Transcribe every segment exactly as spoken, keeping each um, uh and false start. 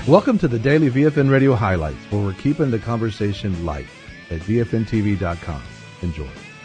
Welcome to the Daily V F N Radio Highlights, where we're keeping the conversation light at V F N T V dot com. Enjoy.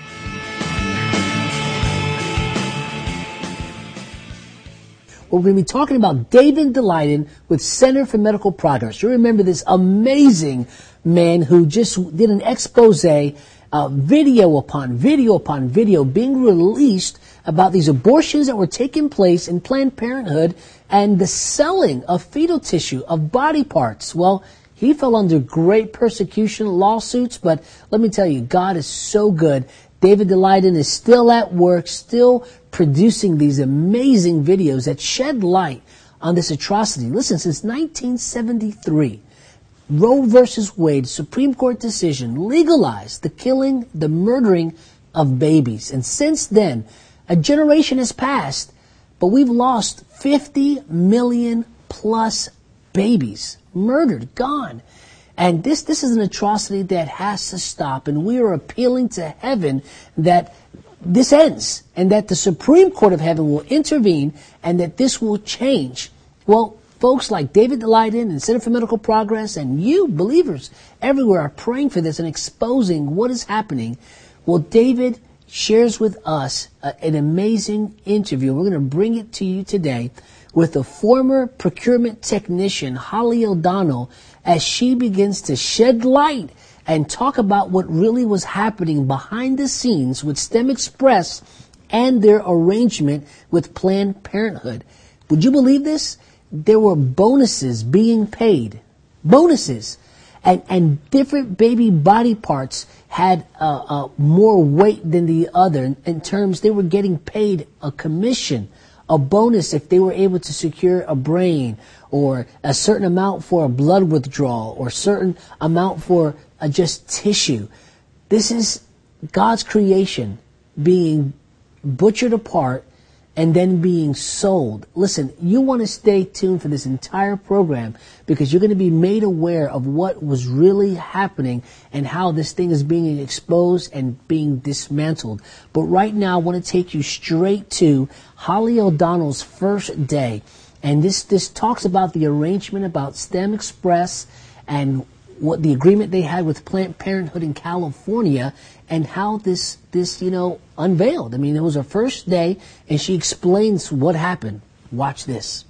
We're going to be talking about David Daleiden with Center for Medical Progress. You remember this amazing man who just did an expose, uh, video upon video upon video being released about these abortions that were taking place in Planned Parenthood and the selling of fetal tissue, of body parts. Well, he fell under great persecution, lawsuits, but let me tell you, God is so good. David Daleiden is still at work, still producing these amazing videos that shed light on this atrocity. Listen, since nineteen seventy-three, Roe versus Wade, Supreme Court decision, legalized the killing, the murdering of babies. And since then, a generation has passed, but we've lost fifty million plus babies, murdered, gone. And this, this is an atrocity that has to stop. And we are appealing to heaven that this ends and that the Supreme Court of Heaven will intervene and that this will change. Well, folks like David Daleiden and Center for Medical Progress and you, believers everywhere, are praying for this and exposing what is happening. Well, David shares with us a, an amazing interview. We're going to bring it to you today with a former procurement technician, Holly O'Donnell, as she begins to shed light and talk about what really was happening behind the scenes with STEM Express and their arrangement with Planned Parenthood. Would you believe this? There were bonuses being paid. Bonuses. And, and different baby body parts had uh, uh, more weight than the other. In, in terms, they were getting paid a commission, a bonus if they were able to secure a brain, or a certain amount for a blood withdrawal, or certain amount for uh, just tissue. This is God's creation being butchered apart and then being sold. Listen, you want to stay tuned for this entire program because you're going to be made aware of what was really happening and how this thing is being exposed and being dismantled. But right now, I want to take you straight to Holly O'Donnell's first day. And this, this talks about the arrangement about STEM Express and what the agreement they had with Planned Parenthood in California and how this, this, you know, unveiled. I mean, it was her first day and she explains what happened. Watch this.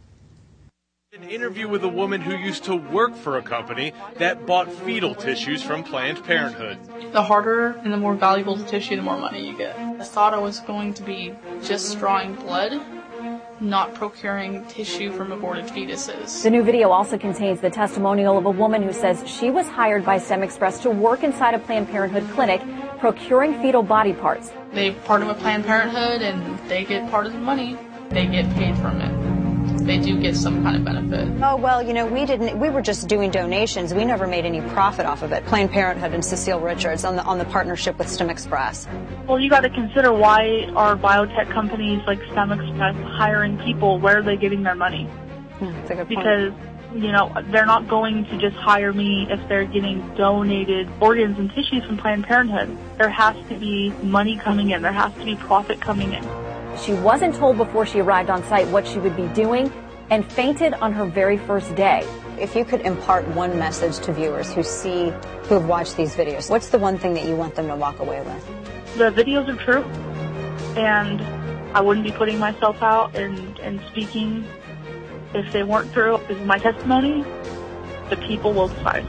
An interview with a woman who used to work for a company that bought fetal tissues from Planned Parenthood. The harder and the more valuable the tissue, the more money you get. I thought I was going to be just drawing blood, not procuring tissue from aborted fetuses. The new video also contains the testimonial of a woman who says she was hired by STEM Express to work inside a Planned Parenthood clinic procuring fetal body parts. They partner with Planned Parenthood and they get part of the money. They get paid from it. They do get some kind of benefit. Oh, well, you know, we didn't, we were just doing donations. We never made any profit off of it. Planned Parenthood and Cecile Richards on the, on the partnership with STEM Express. Well, you got to consider, why are biotech companies like STEM Express hiring people? Where are they getting their money? Yeah, that's a good point. Because, you know, they're not going to just hire me if they're getting donated organs and tissues from Planned Parenthood. There has to be money coming in. There has to be profit coming in. She wasn't told before she arrived on site what she would be doing and fainted on her very first day. If you could impart one message to viewers who see, who have watched these videos, what's the one thing that you want them to walk away with? The videos are true, and I wouldn't be putting myself out and, and speaking if they weren't true. This is my testimony. The people will decide.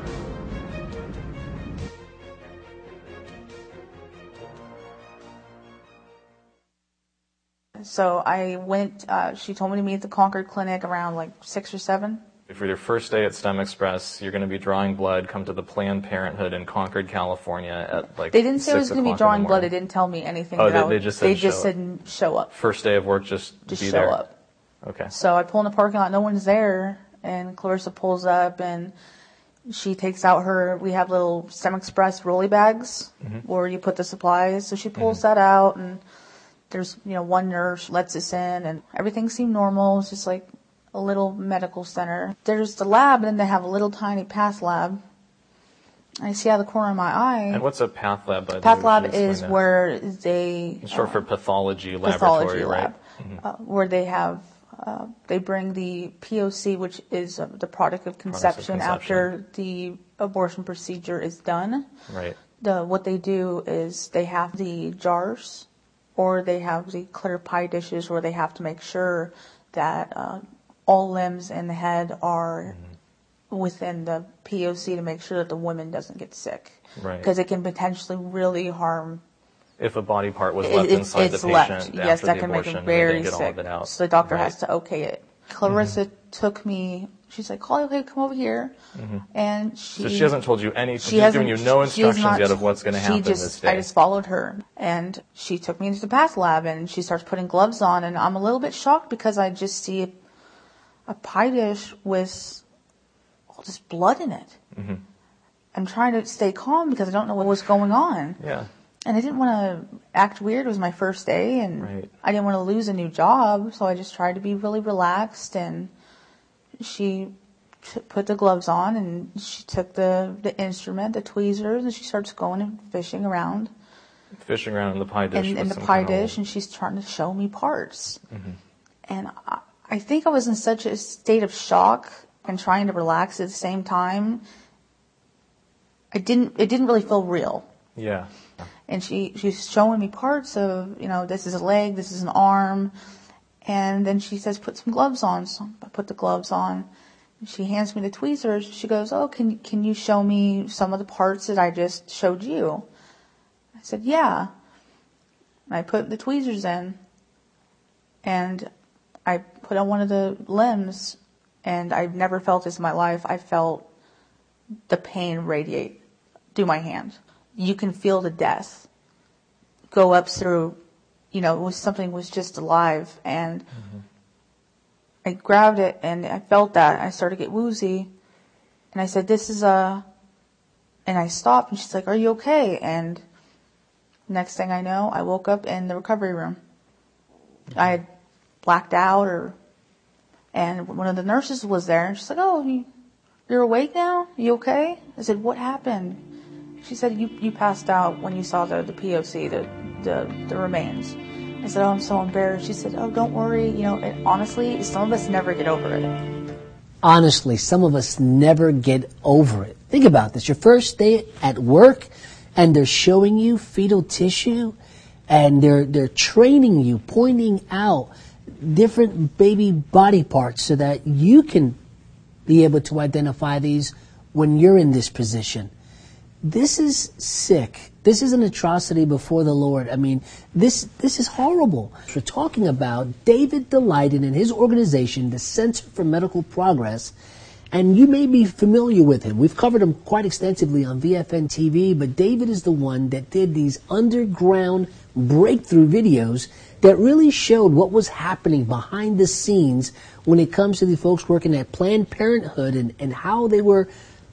So I went, uh, she told me to meet at the Concord Clinic around like six or seven. For your first day at STEM Express, you're going to be drawing blood. Come to the Planned Parenthood in Concord, California at like They didn't say I was going to be drawing blood. They They didn't tell me anything. Oh, that they, I would, they just said They show just up. said show up. First day of work, just, Just be show there. up. Okay. So I pull in the parking lot. No one's there. And Clarissa pulls up and she takes out her, we have little STEM Express rolly bags mm-hmm. where you put the supplies. So she pulls mm-hmm. that out and there's, you know, one nurse lets us in and everything seemed normal. It's just like a little medical center. There's the lab and then they have a little tiny path lab. I see out of the corner of my eye. And what's a path lab? By the Path way? lab Should is explain where they... It's short uh, for pathology pathology laboratory, lab, right? Mm-hmm. uh, where they have Uh, they bring the P O C, which is uh, the product of conception, conception after the abortion procedure is done. Right. The, what they do is they have the jars, or they have the clear pie dishes where they have to make sure that uh, all limbs and the head are mm-hmm. within the P O C to make sure that the woman doesn't get sick. Right. Because it can potentially really harm. If a body part was left it, inside it's the patient left. after Yes, that the can abortion, make it very and they didn't get sick. all of it out. So the doctor right. has to okay it. Clarissa mm-hmm. took me. She's like, "Call okay, come over here," mm-hmm. and she. So she hasn't told you any. She she's hasn't giving you no instructions not, yet of what's going to happen just, this day. I just followed her, and she took me into the path lab, and she starts putting gloves on, and I'm a little bit shocked because I just see a, a pie dish with all this blood in it. Mm-hmm. I'm trying to stay calm because I don't know what was going on. Yeah. And I didn't want to act weird. It was my first day, and right. I didn't want to lose a new job, so I just tried to be really relaxed. And she t- put the gloves on, and she took the, the instrument, the tweezers, and she starts going and fishing around. Fishing around in the pie dish. In, in the some pie kind of dish, and she's trying to show me parts. Mm-hmm. And I, I think I was in such a state of shock and trying to relax at the same time. I didn't. It didn't really feel real. Yeah. And she, she's showing me parts of, you know, this is a leg, this is an arm. And then she says, put some gloves on. So I put the gloves on. She hands me the tweezers. She goes, oh, can, can you show me some of the parts that I just showed you? I said, yeah. And I put the tweezers in. And I put on one of the limbs. And I've never felt this in my life. I felt the pain radiate through my hand. You can feel the death go up through, you know, it was something was just alive. And mm-hmm. I grabbed it and I felt that. I started to get woozy. And I said, this is a, and I stopped and she's like, are you okay? And next thing I know, I woke up in the recovery room. Mm-hmm. I had blacked out or, and one of the nurses was there and she's like, oh, you, you're awake now? You okay? I said, what happened? She said, you, you passed out when you saw the, the P O C, the, the, the remains. I said, oh, I'm so embarrassed. She said, oh, don't worry. You know, it, honestly, some of us never get over it. Honestly, some of us never get over it. Think about this. Your first day at work, and they're showing you fetal tissue, and they're they're training you, pointing out different baby body parts so that you can be able to identify these when you're in this position. This is sick. This is an atrocity before the Lord. I mean, this this is horrible. We're talking about David Daleiden and his organization, the Center for Medical Progress, and you may be familiar with him. We've covered him quite extensively on V F N T V, but David is the one that did these underground breakthrough videos that really showed what was happening behind the scenes when it comes to the folks working at Planned Parenthood and, and how they were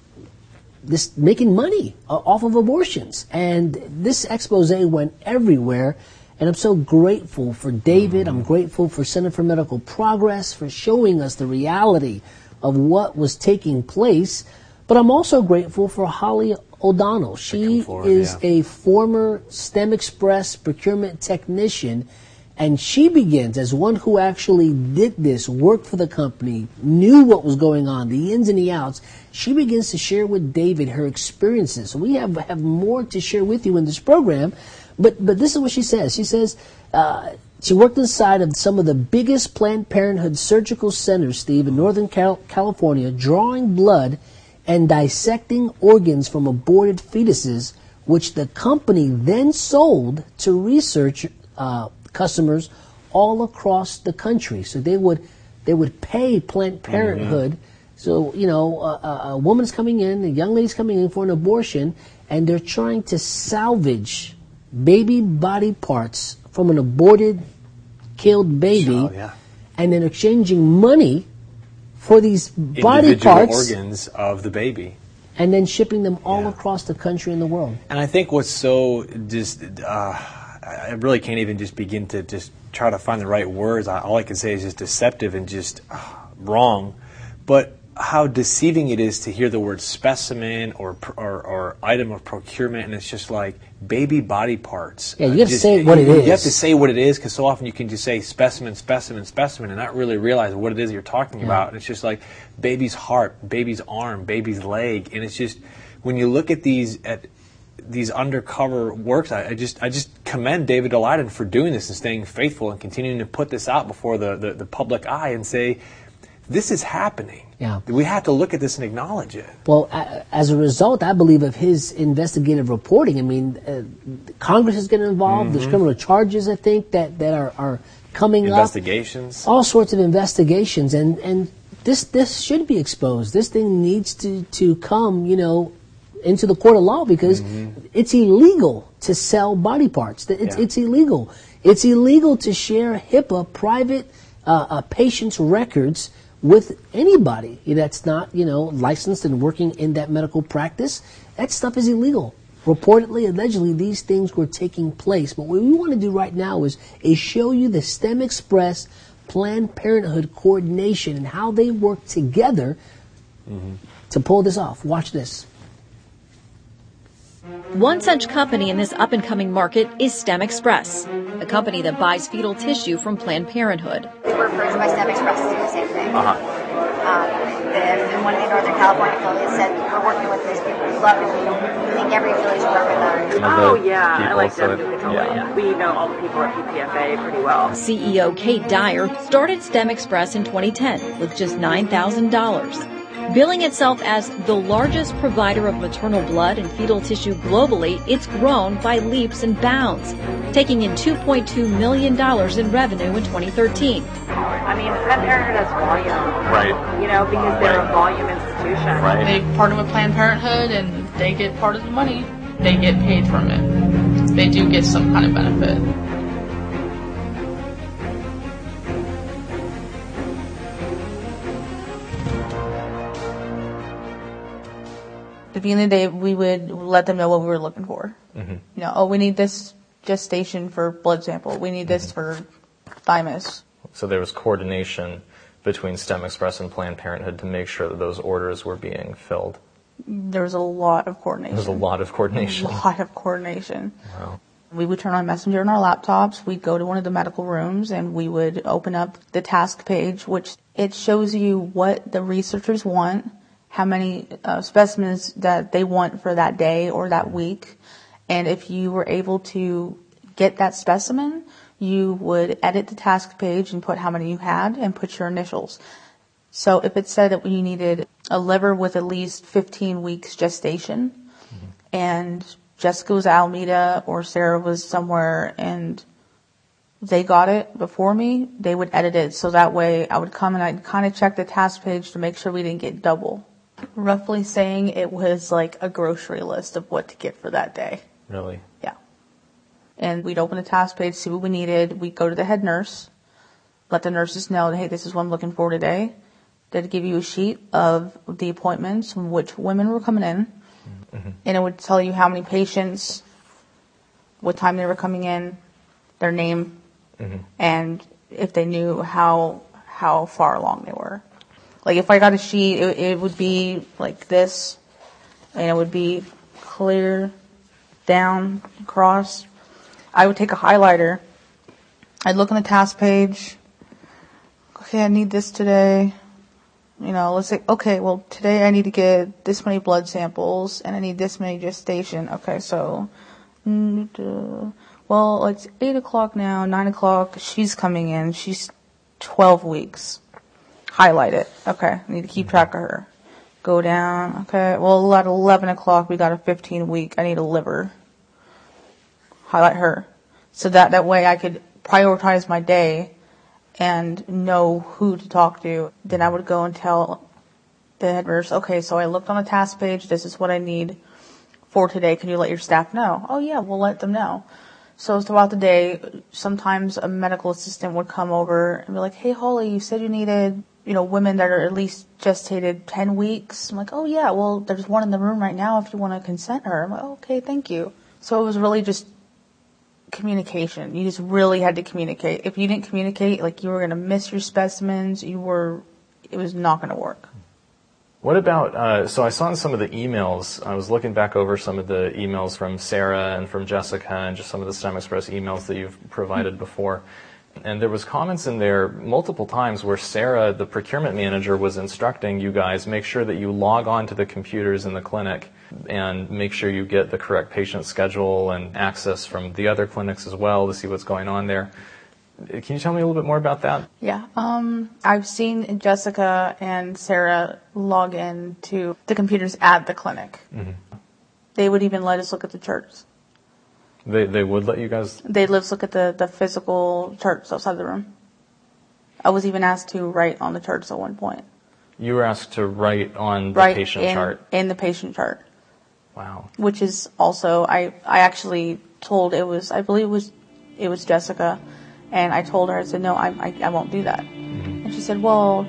this making money off of abortions. And this expose went everywhere. And I'm so grateful for David. I'm grateful for Center for Medical Progress for showing us the reality of what was taking place. But I'm also grateful for Holly O'Donnell. She forward, is yeah. a former STEM Express procurement technician. And she begins, as one who actually did this, worked for the company, knew what was going on, the ins and the outs. She begins to share with David her experiences. So we have, have more to share with you in this program. But but this is what she says. She says uh, she worked inside of some of the biggest Planned Parenthood surgical centers, Steve, in Northern Cal- California, drawing blood and dissecting organs from aborted fetuses, which the company then sold to research uh customers all across the country. So they would they would pay Planned Parenthood. Mm-hmm. So, you know, a, a woman's coming in, a young lady's coming in for an abortion, and they're trying to salvage baby body parts from an aborted, killed baby, oh, yeah. and then exchanging money for these body individual parts, organs of the baby, and then shipping them all yeah. across the country and the world. And I think what's so just... Uh, I really can't even just begin to just try to find the right words. I, all I can say is just deceptive and just uh, wrong. But how deceiving it is to hear the word specimen or or, or item of procurement, and it's just like baby body parts. Yeah, you have just, to say what you, it is. You have to say what it is, because so often you can just say specimen, specimen, specimen, and not really realize what it is you're talking yeah. about. And it's just like baby's heart, baby's arm, baby's leg, and it's just when you look at these at these undercover works, I, I just I just commend David Daleiden for doing this and staying faithful and continuing to put this out before the, the, the public eye and say, this is happening. Yeah. We have to look at this and acknowledge it. Well, uh, as a result, I believe, of his investigative reporting, I mean, uh, Congress is getting involved. Mm-hmm. There's criminal charges, I think, that, that are, are coming investigations. up. All sorts of investigations. And, and this this should be exposed. This thing needs to, to come, you know, into the court of law, because mm-hmm. it's illegal to sell body parts. It's, yeah. it's illegal. It's illegal to share HIPAA private uh, uh, patients' records with anybody that's not, you know, licensed and working in that medical practice. That stuff is illegal. Reportedly, allegedly, these things were taking place. But what we want to do right now is, is show you the STEM Express Planned Parenthood coordination and how they work together mm-hmm. to pull this off. Watch this. One such company in this up-and-coming market is STEM Express, a company that buys fetal tissue from Planned Parenthood. We're approached by STEM Express to do the same thing. Uh-huh. Um, the, one of the Northern California affiliates said, we're working with these people. We love it. We think every affiliate should work with them. Oh, yeah. I like them. Totally. Yeah. We know all the people at P P F A pretty well. C E O Kate Dyer started STEM Express in twenty ten with just nine thousand dollars. Billing itself as the largest provider of maternal blood and fetal tissue globally, it's grown by leaps and bounds, taking in two point two million dollars in revenue in twenty thirteen. I mean, Planned Parenthood has volume. Right. You know, because they're right. a volume institution. Right. They partner with Planned Parenthood and they get part of the money. They get paid from it. They do get some kind of benefit. At the end of the day, we would let them know what we were looking for. Mm-hmm. You know, oh, we need this gestation for blood sample. We need this mm-hmm. for thymus. So there was coordination between STEM Express and Planned Parenthood to make sure that those orders were being filled. There was a lot of coordination. There was a lot of coordination. A lot of coordination. Wow. We would turn on Messenger on our laptops. We'd go to one of the medical rooms and we would open up the task page, which it shows you what the researchers want, how many uh, specimens that they want for that day or that week. And if you were able to get that specimen, you would edit the task page and put how many you had and put your initials. So if it said that you needed a liver with at least fifteen weeks gestation, mm-hmm. and Jessica was at Alameda or Sarah was somewhere and they got it before me, they would edit it. So that way I would come and I'd kind of check the task page to make sure we didn't get double. Roughly saying it was like a grocery list of what to get for that day. Really? Yeah. And we'd open the task page, see what we needed. We'd go to the head nurse, let the nurses know, hey, this is what I'm looking for today. They'd give you a sheet of the appointments from which women were coming in. Mm-hmm. And it would tell you how many patients, what time they were coming in, their name, mm-hmm. and if they knew how how far along they were. Like if I got a sheet, it, it would be like this, and it would be clear, down, across. I would take a highlighter. I'd look on the task page. Okay, I need this today. You know, let's say, okay, well, today I need to get this many blood samples, and I need this many gestation. Okay, so, well, it's eight o'clock now, nine o'clock, she's coming in, she's twelve weeks. Highlight it. Okay, I need to keep track of her. Go down, okay, well, at eleven o'clock, we got a fifteen week, I need a liver. Highlight her. So that, that way I could prioritize my day and know who to talk to. Then I would go and tell the head nurse, okay, so I looked on the task page, this is what I need for today. Can you let your staff know? Oh yeah, we'll let them know. So throughout the day, sometimes a medical assistant would come over and be like, hey Holly, you said you needed, you know, women that are at least gestated ten weeks. I'm like, oh yeah, well there's one in the room right now if you want to consent her. I'm like, oh, okay, thank you. So it was really just communication. You just really had to communicate. If you didn't communicate, like you were going to miss your specimens, you were, it was not going to work. What about, uh, so I saw in some of the emails, I was looking back over some of the emails from Sarah and from Jessica and just some of the STEM Express emails that you've provided before. And there was comments in there multiple times where Sarah, the procurement manager, was instructing you guys, make sure that you log on to the computers in the clinic and make sure you get the correct patient schedule and access from the other clinics as well to see what's going on there. Can you tell me a little bit more about that? Yeah, um, I've seen Jessica and Sarah log in to the computers at the clinic. Mm-hmm. They would even let us look at the charts. They they would let you guys? They'd let us look at the, the physical charts outside the room. I was even asked to write on the charts at one point. You were asked to write on the write patient in, chart? in the patient chart. Wow. Which is also, I, I actually told it was, I believe it was, it was Jessica. And I told her, I said, no, I, I, I won't do that. Mm-hmm. And she said, well,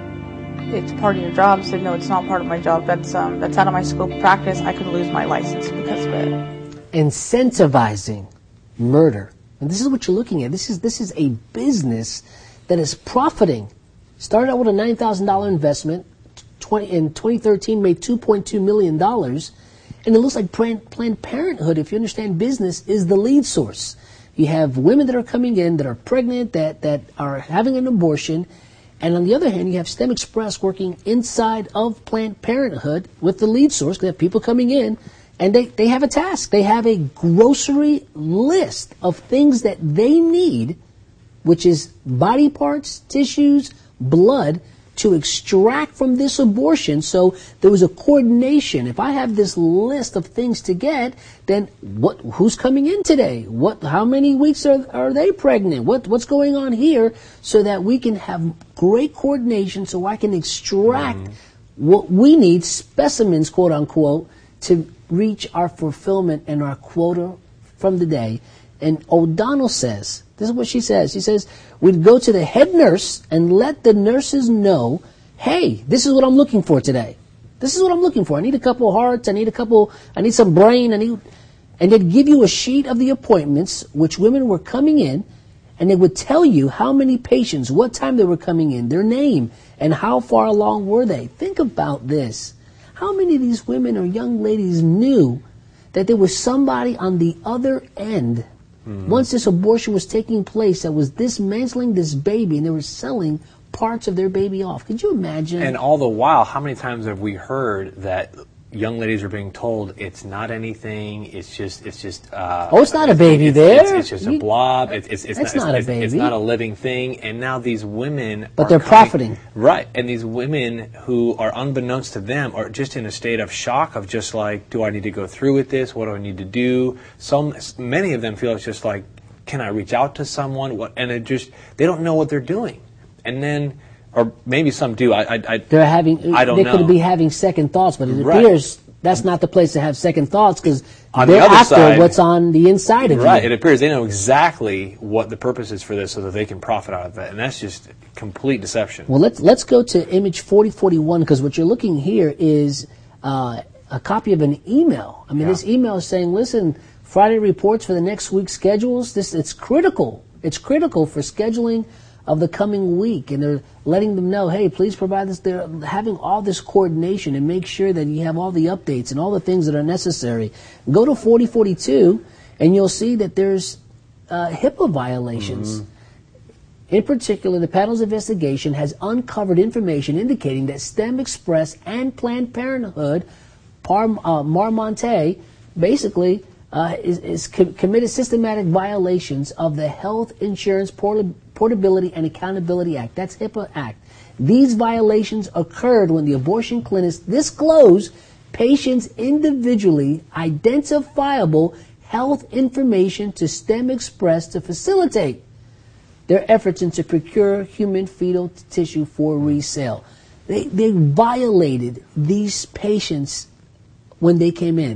it's part of your job. I said, no, it's not part of my job. That's um, that's out of my scope of practice. I could lose my license because of it. Incentivizing murder. And this is what you're looking at. This is this is a business that is profiting. Started out with a nine thousand dollars investment. twenty, in twenty thirteen, made two point two million dollars. And it looks like Planned Parenthood, if you understand business, is the lead source. You have women that are coming in that are pregnant, that, that are having an abortion. And on the other hand, you have STEM Express working inside of Planned Parenthood with the lead source. They have people coming in, and they, they have a task. They have a grocery list of things that they need, which is body parts, tissues, blood, to extract from this abortion. So there was a coordination. If I have this list of things to get, then what? Who's coming in today? What? How many weeks are are they pregnant? What what's going on here? So that we can have great coordination, so I can extract mm. what we need, specimens, quote unquote, to reach our fulfillment and our quota from the day. And O'Donnell says, this is what she says. She says, we'd go to the head nurse and let the nurses know, hey, this is what I'm looking for today. This is what I'm looking for. I need a couple of hearts. I need a couple, I need some brain. I need, and they'd give you a sheet of the appointments, which women were coming in, and they would tell you how many patients, what time they were coming in, their name, and how far along were they. Think about this. How many of these women or young ladies knew that there was somebody on the other end Mm-hmm. once this abortion was taking place that was dismantling this baby, and they were selling parts of their baby off? Could you imagine? And all the while, how many times have we heard that young ladies are being told it's not anything, it's just, it's just, uh, oh, it's not it's, a baby it's, there. It's, it's just you, a blob. It's, it's, it's that's not, not it's, a baby. It's not a living thing. And now these women, but are they're coming, profiting, right? And these women who are unbeknownst to them are just in a state of shock of just like, do I need to go through with this? What do I need to do? Some, many of them feel it's just like, can I reach out to someone? What? And it just, they don't know what they're doing. And then, or maybe some do. I, I, I they're having. I don't they know. could be having second thoughts, but it right. appears that's not the place to have second thoughts, because they're the other after side, what's on the inside of right. you. It appears they know exactly what the purpose is for this, so that they can profit out of it, and that's just complete deception. Well, let's let's go to image forty forty-one, because what you're looking here is uh, a copy of an email. I mean, yeah. This email is saying, listen, Friday reports for the next week's schedules. This it's critical. It's critical for scheduling of the coming week, and they're letting them know, hey, please provide this. They're having all this coordination and make sure that you have all the updates and all the things that are necessary. Go to forty forty-two, and you'll see that there's uh, HIPAA violations. Mm-hmm. In particular, the panel's investigation has uncovered information indicating that STEM Express and Planned Parenthood, Par, uh, Marmonte, basically, Uh, is, is co- committed systematic violations of the Health Insurance Port- Portability and Accountability Act. That's HIPAA Act. These violations occurred when the abortion clinics disclosed patients' individually identifiable health information to STEM Express to facilitate their efforts and to procure human fetal t- tissue for resale. They, they violated these patients when they came in.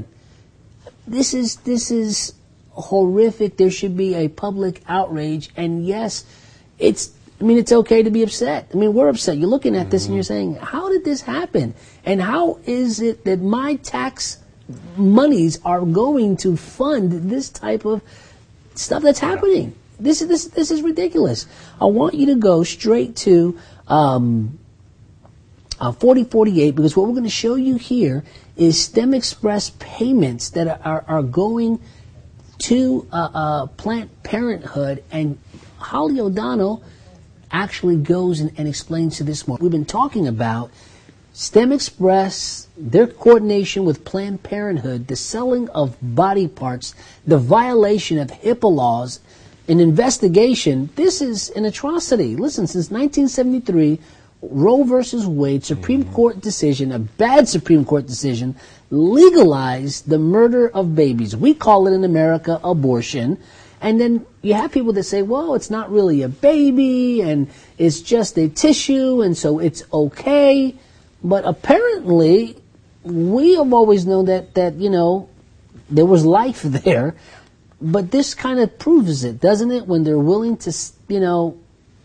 This is this is horrific. There should be a public outrage. And yes, it's. I mean, it's okay to be upset. I mean, we're upset. You're looking at this and you're saying, how did this happen? And how is it that my tax monies are going to fund this type of stuff that's happening? This is this this is ridiculous. I want you to go straight to um, uh, forty forty-eight, because what we're going to show you here is STEM Express payments that are, are, are going to uh, uh, Planned Parenthood, and Holly O'Donnell actually goes and, and explains to this more. We've been talking about STEM Express, their coordination with Planned Parenthood, the selling of body parts, the violation of HIPAA laws, an investigation. This is an atrocity. Listen, since nineteen seventy-three, Roe versus Wade, Supreme mm-hmm. Court decision, a bad Supreme Court decision, legalized the murder of babies. We call it in America abortion. And then you have people that say, well, it's not really a baby, and it's just a tissue, and so it's okay. But apparently, we have always known that, that, you know, there was life there. But this kind of proves it, doesn't it? When they're willing to, you know,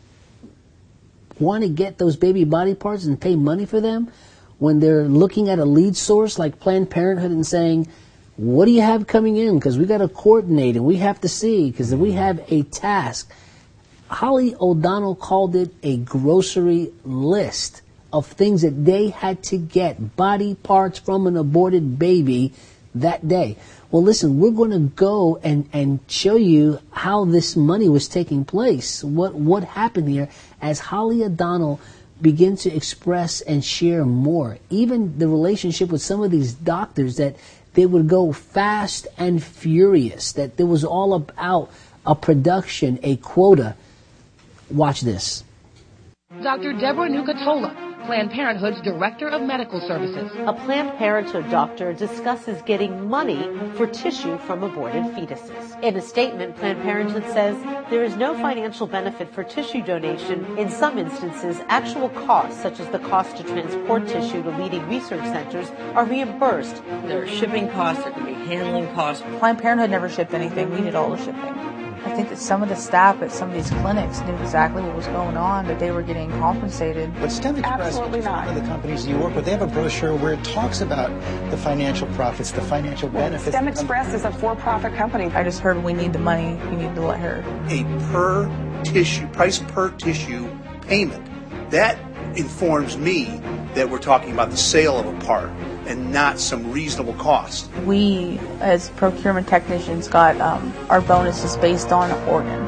want to get those baby body parts and pay money for them, when they're looking at a lead source like Planned Parenthood and saying, what do you have coming in? Because we got to coordinate and we have to see, because we have a task. Holly O'Donnell called it a grocery list of things that they had to get, body parts from an aborted baby that day. Well, listen, we're going to go and, and show you how this money was taking place, what what happened here, as Holly O'Donnell begins to express and share more. Even the relationship with some of these doctors, that they would go fast and furious, that there was all about a production, a quota. Watch this. Doctor Deborah Nucatola, Planned Parenthood's Director of Medical Services. A Planned Parenthood doctor discusses getting money for tissue from aborted fetuses. In a statement, Planned Parenthood says there is no financial benefit for tissue donation. In some instances, actual costs, such as the cost to transport tissue to leading research centers, are reimbursed. There are shipping costs, there can be handling costs. Planned Parenthood never shipped anything. We did all the shipping. I think that some of the staff at some of these clinics knew exactly what was going on, that they were getting compensated. But STEM Express, which is one of the companies you work with, they have a brochure where it talks about the financial profits, the financial well, benefits. STEM Express is a for-profit company. I just heard we need the money, you need to let her. A per tissue, price per tissue payment. That informs me that we're talking about the sale of a part and not some reasonable cost. We, as procurement technicians, got um, our bonuses based on organ.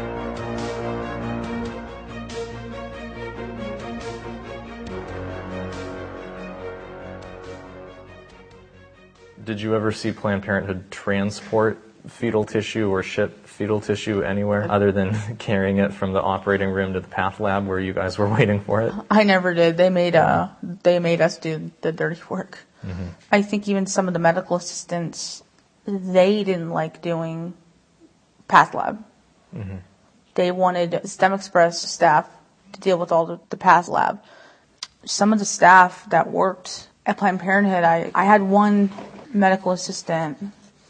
Did you ever see Planned Parenthood transport fetal tissue or ship fetal tissue anywhere other than carrying it from the operating room to the path lab where you guys were waiting for it? I never did. They made uh they made us do the dirty work. Mm-hmm. I think even some of the medical assistants, they didn't like doing path lab. Mm-hmm. They wanted STEM Express staff to deal with all the, the path lab. Some of the staff that worked at Planned Parenthood, I, I had one medical assistant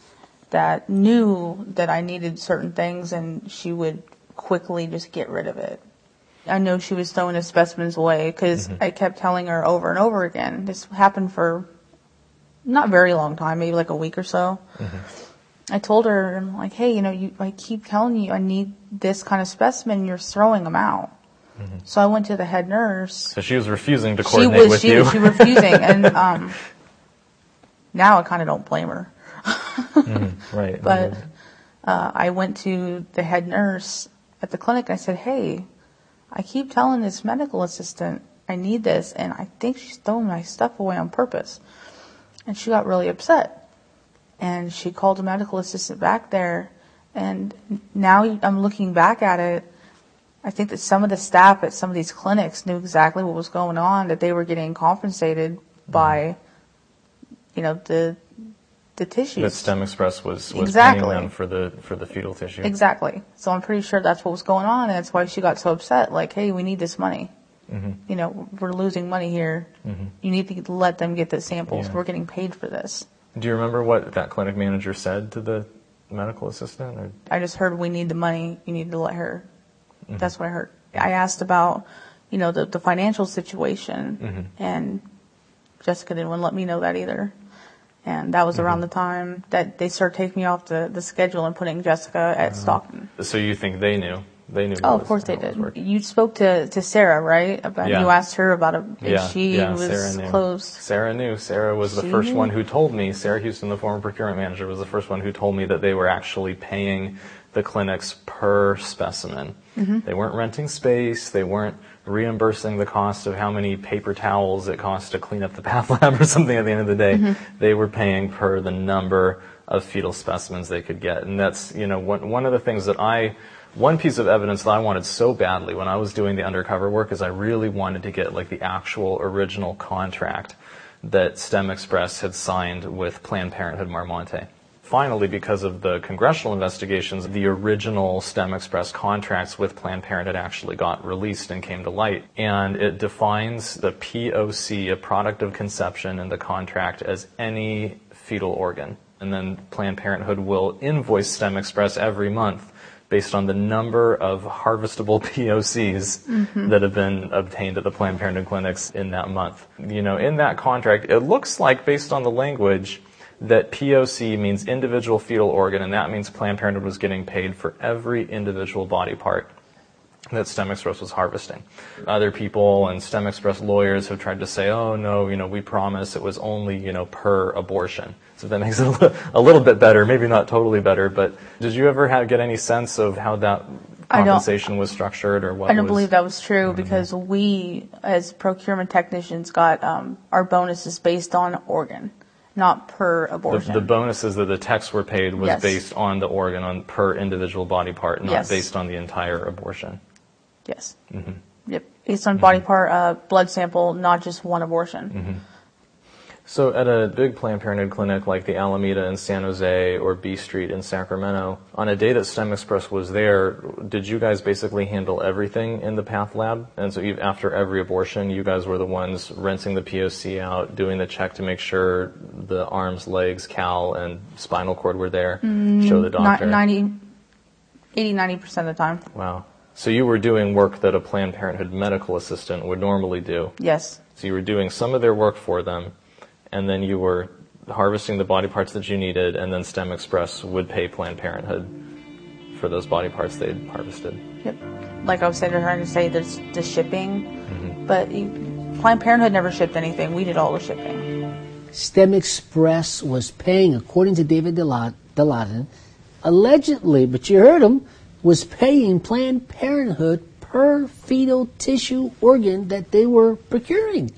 that knew that I needed certain things, and she would quickly just get rid of it. I know she was throwing the specimens away because mm-hmm. I kept telling her over and over again. This happened for not very long time, maybe like a week or so. Mm-hmm. I told her, I'm like, hey, you know, you, I keep telling you I need this kind of specimen, you're throwing them out. Mm-hmm. So I went to the head nurse. So she was refusing to coordinate she was, with she, you. She was refusing, and um, now I kind of don't blame her. mm-hmm. Right. But uh, I went to the head nurse at the clinic and I said, hey, I keep telling this medical assistant I need this, and I think she's throwing my stuff away on purpose. And she got really upset. And she called the medical assistant back there, and now I'm looking back at it, I think that some of the staff at some of these clinics knew exactly what was going on, that they were getting compensated by, you know, the the tissues. That STEM Express was, was exactly. paying them for the for the fetal tissue. Exactly. So I'm pretty sure that's what was going on, and that's why she got so upset. Like, hey, we need this money. Mm-hmm. You know, we're losing money here. Mm-hmm. You need to let them get the samples. Yeah. We're getting paid for this. Do you remember what that clinic manager said to the medical assistant? Or? I just heard, we need the money. You need to let her. Mm-hmm. That's what I heard. I asked about, you know, the, the financial situation, mm-hmm. and Jessica didn't want to let me know that either. And that was mm-hmm. around the time that they started taking me off the, the schedule and putting Jessica at uh, Stockton. So you think they knew? They knew. Oh, of course they did. You spoke to, to Sarah, right? About Yeah. You asked her about it. And Yeah, she yeah, was Sarah knew. closed. Sarah knew. Sarah was the She first knew? one who told me. Sarah Houston, the former procurement manager, was the first one who told me that they were actually paying the clinics per specimen. Mhm. They weren't renting space. They weren't reimbursing the cost of how many paper towels it costs to clean up the path lab or something at the end of the day. Mhm. They were paying per the number of fetal specimens they could get. And that's, you know, one, one of the things that I, one piece of evidence that I wanted so badly when I was doing the undercover work is I really wanted to get like the actual original contract that STEM Express had signed with Planned Parenthood Marmonte. Finally, because of the congressional investigations, the original STEM Express contracts with Planned Parenthood actually got released and came to light. And it defines the P O C, a product of conception, in the contract as any fetal organ. And then Planned Parenthood will invoice STEM Express every month based on the number of harvestable P O Cs Mhm. that have been obtained at the Planned Parenthood clinics in that month. You know, in that contract, it looks like, based on the language, that P O C means individual fetal organ, and that means Planned Parenthood was getting paid for every individual body part that STEM Express was harvesting. Other people and STEM Express lawyers have tried to say, oh, no, you know, we promise it was only, you know, per abortion. So that makes it a little, a little bit better, maybe not totally better, but did you ever have, get any sense of how that I don't- compensation was structured or what I don't was... believe that was true because we, as procurement technicians, got um, our bonuses based on organ, not per The, abortion. the bonuses that the techs were paid was Yes. based on the organ, on per individual body part, not Yes. based on the entire abortion. Yes. Mm-hmm. Yep. Based on body part, uh, blood sample, not just one abortion. Mm-hmm. So at a big Planned Parenthood clinic like the Alameda in San Jose or B Street in Sacramento, on a day that STEM Express was there, did you guys basically handle everything in the path lab? And so you, after every abortion, you guys were the ones rinsing the P O C out, doing the check to make sure the arms, legs, cal, and spinal cord were there, show the doctor? Ni- ninety, eighty, ninety percent of the time. Wow. So you were doing work that a Planned Parenthood medical assistant would normally do. Yes. So you were doing some of their work for them, and then you were harvesting the body parts that you needed, and then STEM Express would pay Planned Parenthood for those body parts they'd harvested. Yep. Like I was saying, trying to say, there's the shipping, Mm-hmm. but you, Planned Parenthood never shipped anything. We did all the shipping. STEM Express was paying, according to David Dilaudid, allegedly, but you heard him, was paying Planned Parenthood per fetal tissue organ that they were procuring.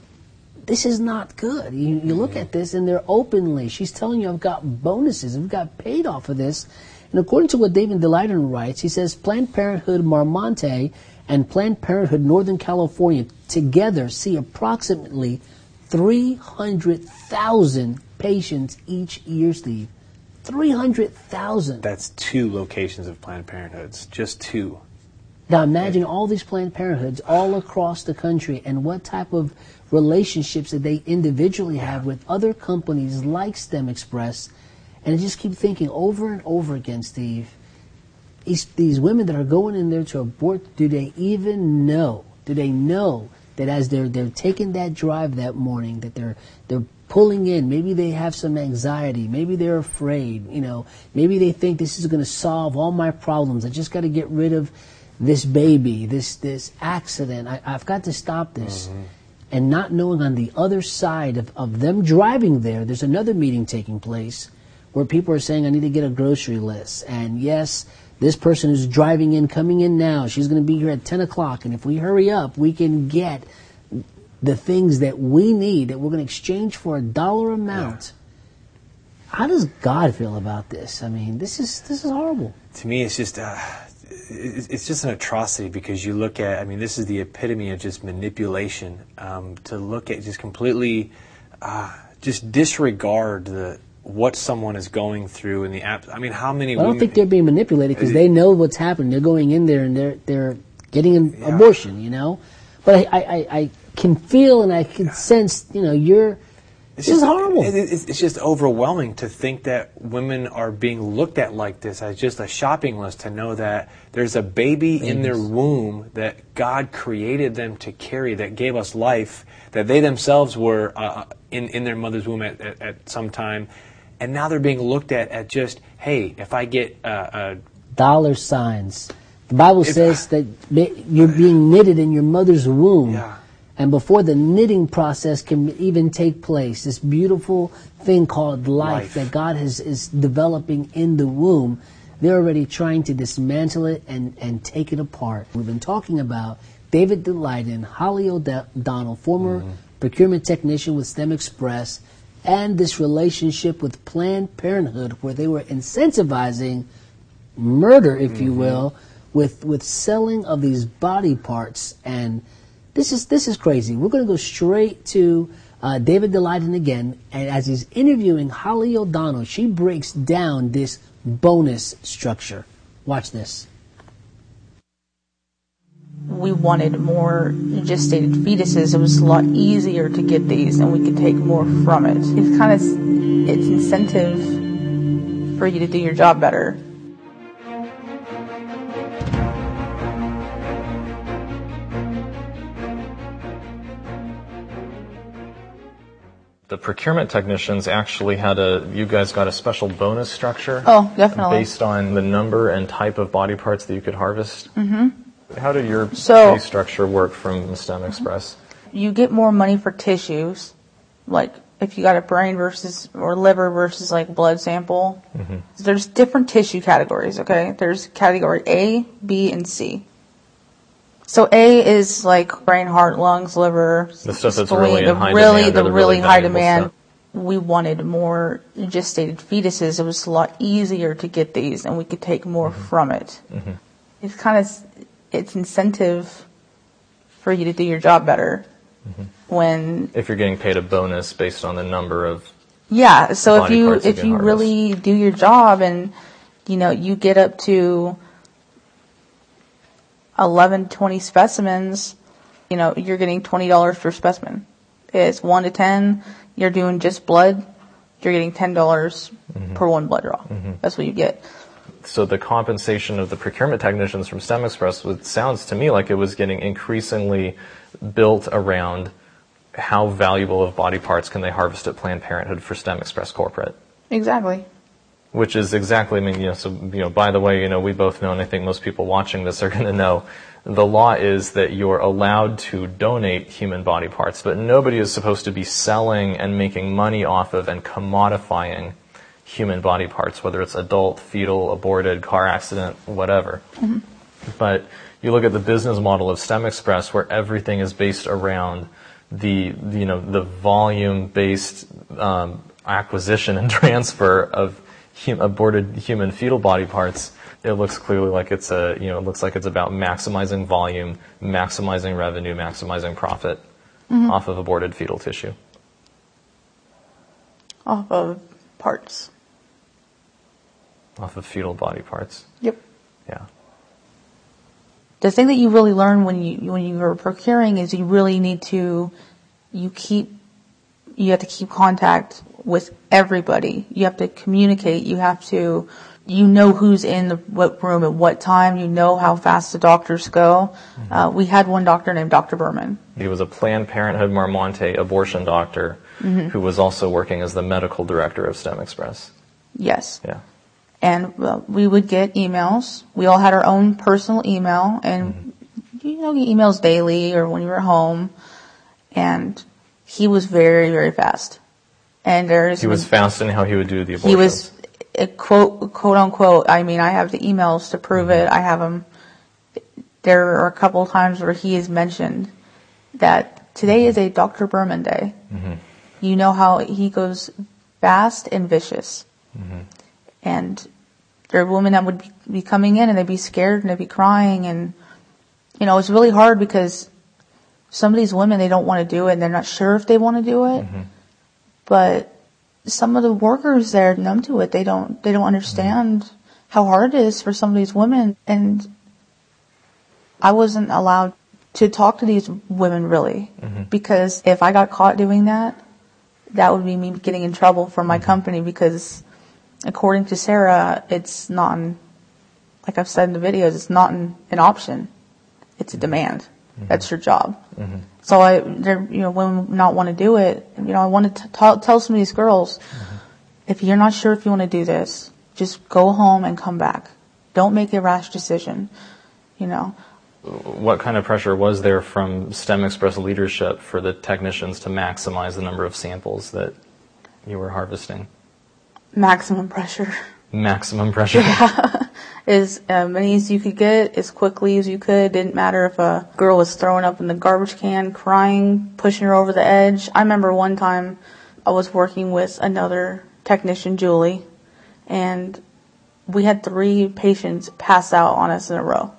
This is not good. You, you look at this and they're openly, she's telling you, I've got bonuses, I've got paid off of this. And according to what David Dilaudid writes, he says Planned Parenthood Marmonte and Planned Parenthood Northern California together see approximately three hundred thousand patients each year, Steve. three hundred thousand. That's two locations of Planned Parenthoods, just two. Now imagine all these Planned Parenthoods all across the country and what type of relationships that they individually have with other companies like STEM Express. And I just keep thinking over and over again, Steve, these, these women that are going in there to abort, do they even know? Do they know that as they're they're taking that drive that morning, that they're they're pulling in, maybe they have some anxiety, maybe they're afraid, you know, maybe they think this is going to solve all my problems. I just got to get rid of this baby, this this accident. I, I've got to stop this. Mm-hmm. And not knowing on the other side of, of them driving there, there's another meeting taking place where people are saying, I need to get a grocery list. And yes, this person who's driving in, coming in now, she's going to be here at ten o'clock. And if we hurry up, we can get the things that we need that we're going to exchange for a dollar amount. Yeah. How does God feel about this? I mean, this is this is horrible. To me, it's just uh, it's just an atrocity because you look at, I mean, this is the epitome of just manipulation. Um, to look at just completely, uh, just disregard the what someone is going through in the app. I mean, how many? Well, I don't women, think they're being manipulated because they know what's happening. They're going in there and they're they're getting an yeah. abortion, you know. But I, I, I can feel and I can yeah. sense, you know, you're. It's this just, is horrible. It, it, it's just overwhelming to think that women are being looked at like this as just a shopping list, to know that there's a baby Babies. in their womb that God created them to carry, that gave us life, that they themselves were uh, in, in their mother's womb at, at, at some time. And now they're being looked at at just, hey, if I get uh, a... dollar signs, The Bible It's- says that you're being knitted in your mother's womb. Yeah. And before the knitting process can even take place, this beautiful thing called life, Life. that God has, is developing in the womb, they're already trying to dismantle it and, and take it apart. We've been talking about David Daleiden, Holly O'Donnell, former mm-hmm. procurement technician with STEM Express, and this relationship with Planned Parenthood where they were incentivizing murder, if mm-hmm. you will, with with selling of these body parts. And this is this is crazy. We're going to go straight to uh, David Daleiden again, and as he's interviewing Holly O'Donnell, she breaks down this bonus structure. Watch this. We wanted more gestated fetuses. It was a lot easier to get these, and we could take more from it. It's kind of it's incentive for you to do your job better. The procurement technicians actually had a, you guys got a special bonus structure? Oh, definitely. Based on the number and type of body parts that you could harvest? Mm-hmm. How did your so, pay structure work from STEM Express? You get more money for tissues, like if you got a brain versus, or liver versus like blood sample. Mm-hmm. There's different tissue categories, okay? There's category A, B, and C. So A is like brain, heart, lungs, liver. The stuff that's spleen, really in high really, demand. The The really really high demand. stuff. We wanted more gestated fetuses. It was a lot easier to get these, and we could take more mm-hmm. from it. Mm-hmm. It's kind of, it's incentive for you to do your job better. Mm-hmm. When if you're getting paid a bonus based on the number of yeah, so if you if you harvest. really do your job and you know you get up to eleven, twenty specimens, you know, you're getting twenty dollars per specimen. It's one to ten, you're doing just blood, you're getting ten dollars mm-hmm. per one blood draw. Mm-hmm. That's what you get. So the compensation of the procurement technicians from STEM Express would, sounds to me like it was getting increasingly built around how valuable of body parts can they harvest at Planned Parenthood for STEM Express Corporate. Exactly. Which is exactly, I mean, you know, so, you know, by the way, you know, we both know, and I think most people watching this are going to know, the law is that you're allowed to donate human body parts, but nobody is supposed to be selling and making money off of and commodifying human body parts, whether it's adult, fetal, aborted, car accident, whatever. Mm-hmm. But you look at the business model of STEM Express where everything is based around the, you know, the volume-based um, acquisition and transfer of hum- aborted human fetal body parts. It looks clearly like it's a, you know, it looks like it's about maximizing volume, maximizing revenue, maximizing profit mm-hmm. off of aborted fetal tissue. Off of parts. Off of fetal body parts. Yep. Yeah. The thing that you really learn when you when you are procuring is you really need to you keep you have to keep contact with everybody. You have to communicate. You have to you know who's in the what room at what time. You know how fast the doctors go. Mm-hmm. Uh, we had one doctor named Doctor Berman. He was a Planned Parenthood Marmonte abortion doctor mm-hmm. who was also working as the medical director of STEM Express. Yes. Yeah. And well, we would get emails. We all had our own personal email, and mm-hmm. you know, get emails daily or when you were home. And he was very, very fast. And there's he was fast in how he would do the abortions. He was a quote, quote unquote. I mean, I have the emails to prove mm-hmm. it. I have them. There are a couple of times where he has mentioned that today is a Doctor Berman day. Mm-hmm. You know how he goes fast and vicious. Mm-hmm. And there are women that would be coming in and they'd be scared and they'd be crying. And, you know, it's really hard because some of these women, they don't want to do it and they're not sure if they want to do it. Mm-hmm. But some of the workers there are numb to it. They don't, they don't understand mm-hmm. how hard it is for some of these women. And I wasn't allowed to talk to these women really mm-hmm. because if I got caught doing that, that would be me getting in trouble for my mm-hmm. company because according to Sarah, it's not, an, like I've said in the videos, it's not an, an option. It's a demand. Mm-hmm. That's your job. Mm-hmm. So I, there, you know, women not want to do it. You know, I wanted to t- tell some of these girls, mm-hmm. if you're not sure if you want to do this, just go home and come back. Don't make a rash decision. you know. What kind of pressure was there from STEM Express leadership for the technicians to maximize the number of samples that you were harvesting? Maximum pressure. Maximum pressure? Yeah. As many as you could get, as quickly as you could. Didn't matter if a girl was throwing up in the garbage can, crying, pushing her over the edge. I remember one time I was working with another technician, Julie, and we had three patients pass out on us in a row.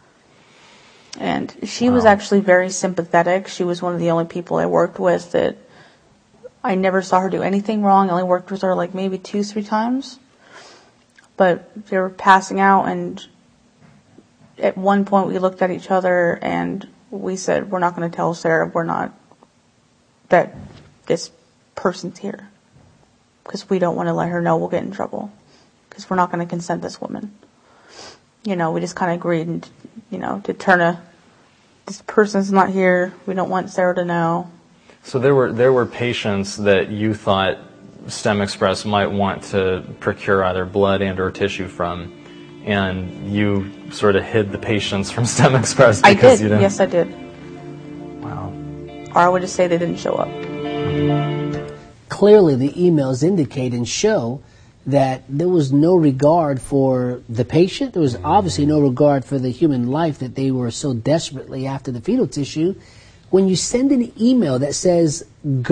And she wow. was actually very sympathetic. She was one of the only people I worked with that I never saw her do anything wrong. I only worked with her like maybe two, three times. But they were passing out, and at one point we looked at each other and we said, we're not going to tell Sarah we're not, that this person's here. Because we don't want to let her know we'll get in trouble. Because we're not going to consent this woman. You know, we just kind of agreed, and, you know, to turn a, this person's not here, we don't want Sarah to know. So there were there were patients that you thought STEM Express might want to procure either blood and or tissue from, and you sort of hid the patients from STEM Express because I did. you didn't. Yes, I did. Wow. Or I would just say they didn't show up. Clearly, the emails indicate and show that there was no regard for the patient. There was obviously no regard for the human life that they were so desperately after the fetal tissue. When you send an email that says,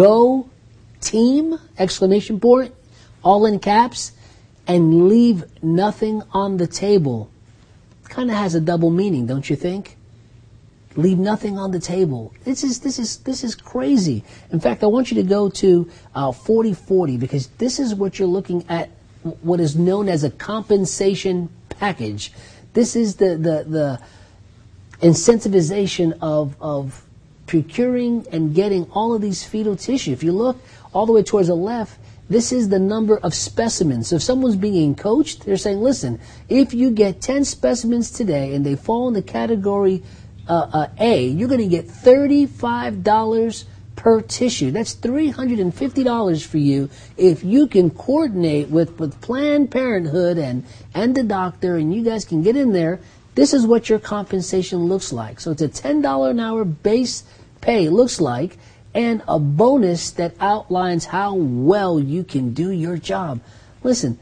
go team, exclamation point, all in caps, and leave nothing on the table, kind of has a double meaning, don't you think? Leave nothing on the table. This is this is this is crazy. In fact, I want you to go to uh, forty forty, because this is what you're looking at, what is known as a compensation package. This is the the, the incentivization of of procuring and getting all of these fetal tissue. If you look all the way towards the left, this is the number of specimens. So if someone's being coached, they're saying, listen, if you get ten specimens today and they fall in the category uh, uh, A, you're going to get thirty-five dollars per tissue. That's three hundred fifty dollars for you if you can coordinate with, with Planned Parenthood and, and the doctor, and you guys can get in there. This is what your compensation looks like. So it's a ten dollars an hour base pay, looks like, and a bonus that outlines how well you can do your job. Listen,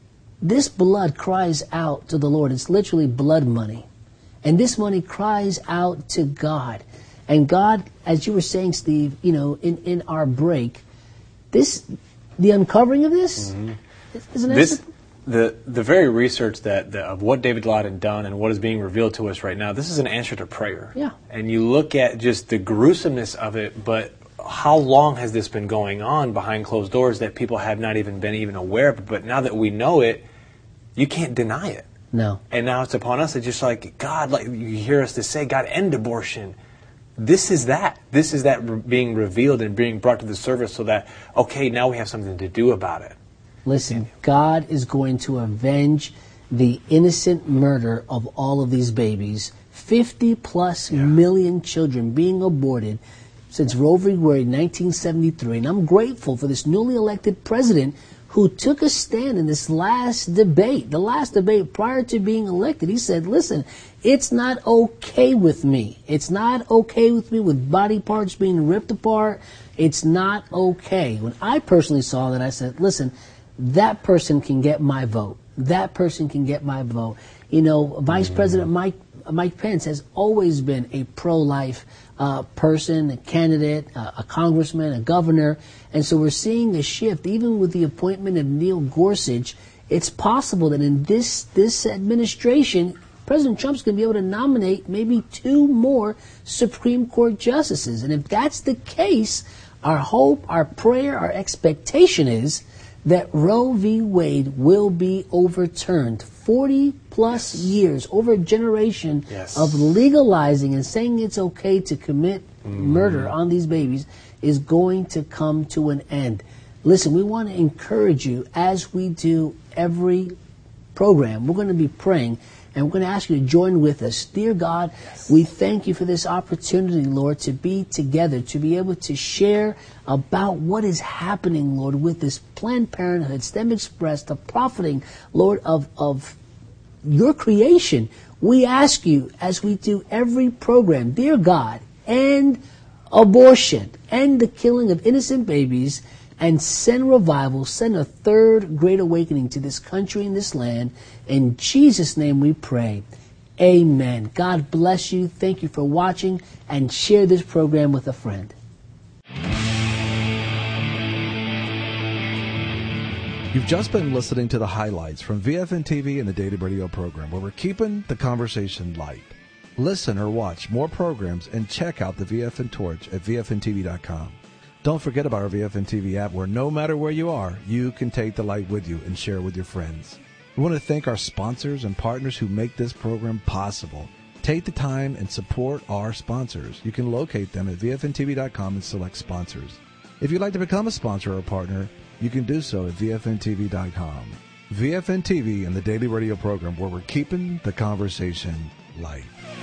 this blood cries out to the Lord. It's literally blood money. And this money cries out to God. And God, as you were saying, Steve, you know, in, in our break, this, the uncovering of this, mm-hmm. isn't this, the the very research that, that of what David Dilaton done and what is being revealed to us right now, this is an answer to prayer. Yeah. And you look at just the gruesomeness of it, but how long has this been going on behind closed doors that people have not even been even aware of? But now that we know it, you can't deny it. No. And now it's upon us. It's just like, God, like you hear us to say, God, end abortion. This is that. This is that re- being revealed and being brought to the surface so that, okay, now we have something to do about it. Listen, God is going to avenge the innocent murder of all of these babies. fifty plus yeah. million children being aborted since Roe v. Wade in nineteen seventy-three. And I'm grateful for this newly elected president who took a stand in this last debate, the last debate prior to being elected. He said, listen, it's not okay with me. It's not okay with me with body parts being ripped apart. It's not okay. When I personally saw that, I said, listen, that person can get my vote. That person can get my vote. You know, Vice mm-hmm. President Mike Mike Pence has always been a pro-life uh, person, a candidate, uh, a congressman, a governor. And so we're seeing a shift. Even with the appointment of Neil Gorsuch, it's possible that in this this administration, President Trump's going to be able to nominate maybe two more Supreme Court justices. And if that's the case, our hope, our prayer, our expectation is that Roe v. Wade will be overturned. forty plus yes. years, over a generation yes. of legalizing and saying it's okay to commit mm. murder on these babies is going to come to an end. Listen, we want to encourage you, as we do every program. We're going to be praying, and we're going to ask you to join with us. Dear God, yes. we thank you for this opportunity, Lord, to be together, to be able to share about what is happening, Lord, with this Planned Parenthood, STEM Express, the profiting, Lord, of, of your creation. We ask you, as we do every program, dear God, end abortion, end the killing of innocent babies, and send revival, send a third great awakening to this country and this land. In Jesus' name we pray. Amen. God bless you. Thank you for watching, and share this program with a friend. You've just been listening to the highlights from V F N T V and the Daily Radio program, where we're keeping the conversation light. Listen or watch more programs and check out the V F N Torch at V F N T V dot com. Don't forget about our V F N T V app, where no matter where you are, you can take the light with you and share with your friends. We want to thank our sponsors and partners who make this program possible. Take the time and support our sponsors. You can locate them at V F N T V dot com and select sponsors. If you'd like to become a sponsor or a partner, you can do so at V F N T V dot com. V F N T V and the Daily Radio program, where we're keeping the conversation light.